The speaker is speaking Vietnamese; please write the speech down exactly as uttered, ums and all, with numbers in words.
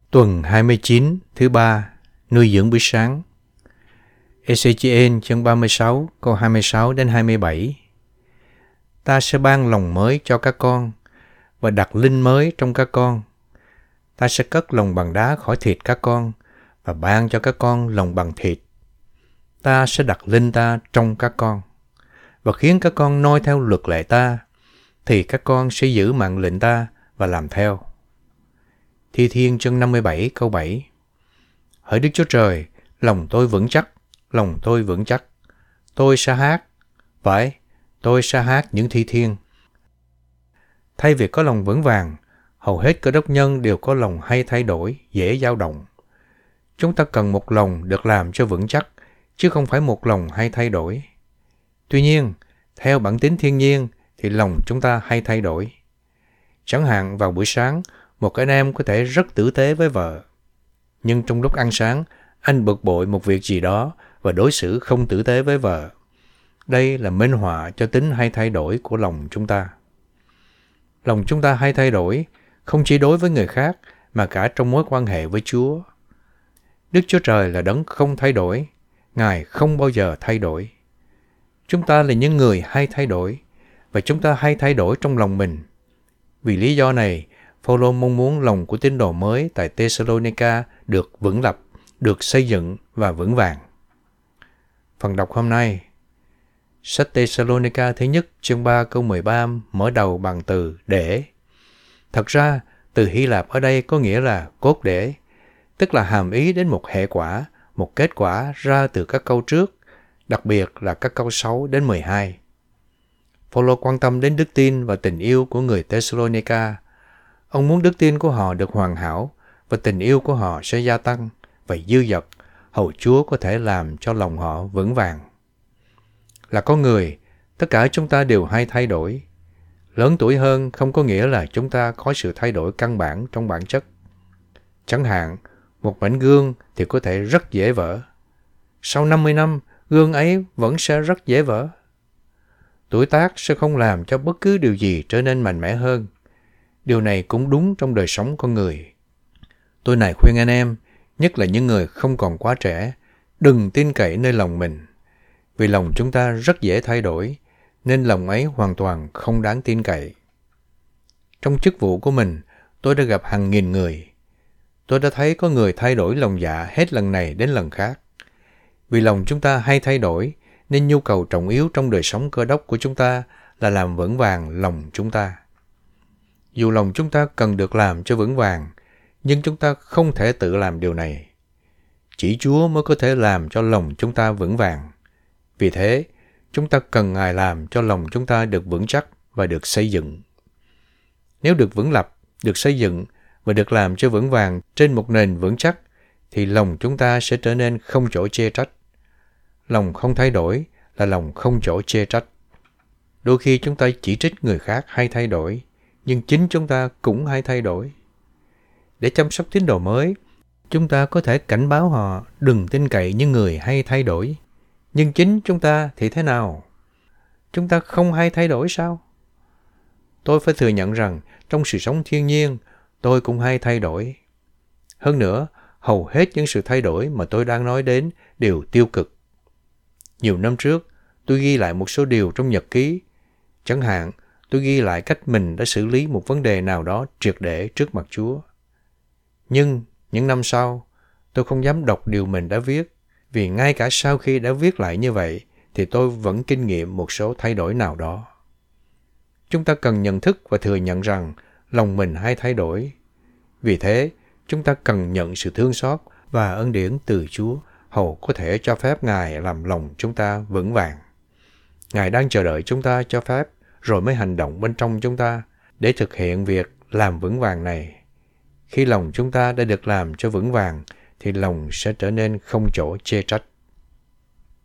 Tuần hai mươi chín, thứ ba, nuôi dưỡng buổi sáng. Ê-xê-chi-ên chương ba mươi sáu, câu hai mươi sáu đến hai mươi bảy. Ta sẽ ban lòng mới cho các con và đặt linh mới trong các con. Ta sẽ cất lòng bằng đá khỏi thịt các con và ban cho các con lòng bằng thịt. Ta sẽ đặt linh ta trong các con và khiến các con noi theo luật lệ ta, thì các con sẽ giữ mạng lệnh ta và làm theo. Thi Thiên chương năm mươi bảy câu bảy. Hỡi Đức Chúa Trời, lòng tôi vững chắc, lòng tôi vững chắc. Tôi sẽ hát, phải, tôi sẽ hát những thi thiên. Thay vì có lòng vững vàng, hầu hết cơ đốc nhân đều có lòng hay thay đổi, dễ dao động. Chúng ta cần một lòng được làm cho vững chắc, chứ không phải một lòng hay thay đổi. Tuy nhiên, theo bản tính thiên nhiên thì lòng chúng ta hay thay đổi. Chẳng hạn vào buổi sáng, một anh em có thể rất tử tế với vợ. Nhưng trong lúc ăn sáng, anh bực bội một việc gì đó và đối xử không tử tế với vợ. Đây là minh họa cho tính hay thay đổi của lòng chúng ta. Lòng chúng ta hay thay đổi, không chỉ đối với người khác, mà cả trong mối quan hệ với Chúa. Đức Chúa Trời là đấng không thay đổi, Ngài không bao giờ thay đổi. Chúng ta là những người hay thay đổi, và chúng ta hay thay đổi trong lòng mình. Vì lý do này, Phao-lô mong muốn lòng của tín đồ mới tại Tê-sa-lô-ni-ca được vững lập, được xây dựng và vững vàng. Phần đọc hôm nay, sách Tê-sa-lô-ni-ca thứ nhất chương ba câu mười ba mở đầu bằng từ để. Thật ra, từ Hy Lạp ở đây có nghĩa là cốt để, tức là hàm ý đến một hệ quả, một kết quả ra từ các câu trước, đặc biệt là các câu sáu đến mười hai. Phao-lô quan tâm đến đức tin và tình yêu của người Tê-sa-lô-ni-ca. Ông muốn đức tin của họ được hoàn hảo và tình yêu của họ sẽ gia tăng và dư dật, hầu Chúa có thể làm cho lòng họ vững vàng. Là con người, tất cả chúng ta đều hay thay đổi. Lớn tuổi hơn không có nghĩa là chúng ta có sự thay đổi căn bản trong bản chất. Chẳng hạn, một mảnh gương thì có thể rất dễ vỡ. Sau năm mươi năm, gương ấy vẫn sẽ rất dễ vỡ. Tuổi tác sẽ không làm cho bất cứ điều gì trở nên mạnh mẽ hơn. Điều này cũng đúng trong đời sống con người. Tôi này khuyên anh em, nhất là những người không còn quá trẻ, đừng tin cậy nơi lòng mình. Vì lòng chúng ta rất dễ thay đổi, nên lòng ấy hoàn toàn không đáng tin cậy. Trong chức vụ của mình, tôi đã gặp hàng nghìn người. Tôi đã thấy có người thay đổi lòng dạ hết lần này đến lần khác. Vì lòng chúng ta hay thay đổi, nên nhu cầu trọng yếu trong đời sống cơ đốc của chúng ta là làm vững vàng lòng chúng ta. Dù lòng chúng ta cần được làm cho vững vàng, nhưng chúng ta không thể tự làm điều này. Chỉ Chúa mới có thể làm cho lòng chúng ta vững vàng. Vì thế, chúng ta cần Ngài làm cho lòng chúng ta được vững chắc và được xây dựng. Nếu được vững lập, được xây dựng và được làm cho vững vàng trên một nền vững chắc, thì lòng chúng ta sẽ trở nên không chỗ chê trách. Lòng không thay đổi là lòng không chỗ chê trách. Đôi khi chúng ta chỉ trích người khác hay thay đổi, nhưng chính chúng ta cũng hay thay đổi. Để chăm sóc tín đồ mới, chúng ta có thể cảnh báo họ đừng tin cậy những người hay thay đổi. Nhưng chính chúng ta thì thế nào? Chúng ta không hay thay đổi sao? Tôi phải thừa nhận rằng trong sự sống thiên nhiên, tôi cũng hay thay đổi. Hơn nữa, hầu hết những sự thay đổi mà tôi đang nói đến đều tiêu cực. Nhiều năm trước, tôi ghi lại một số điều trong nhật ký. Chẳng hạn, tôi ghi lại cách mình đã xử lý một vấn đề nào đó triệt để trước mặt Chúa. Nhưng, những năm sau, tôi không dám đọc điều mình đã viết, vì ngay cả sau khi đã viết lại như vậy, thì tôi vẫn kinh nghiệm một số thay đổi nào đó. Chúng ta cần nhận thức và thừa nhận rằng lòng mình hay thay đổi. Vì thế, chúng ta cần nhận sự thương xót và ân điển từ Chúa, hầu có thể cho phép Ngài làm lòng chúng ta vững vàng. Ngài đang chờ đợi chúng ta cho phép, rồi mới hành động bên trong chúng ta để thực hiện việc làm vững vàng này. Khi lòng chúng ta đã được làm cho vững vàng, thì lòng sẽ trở nên không chỗ chê trách.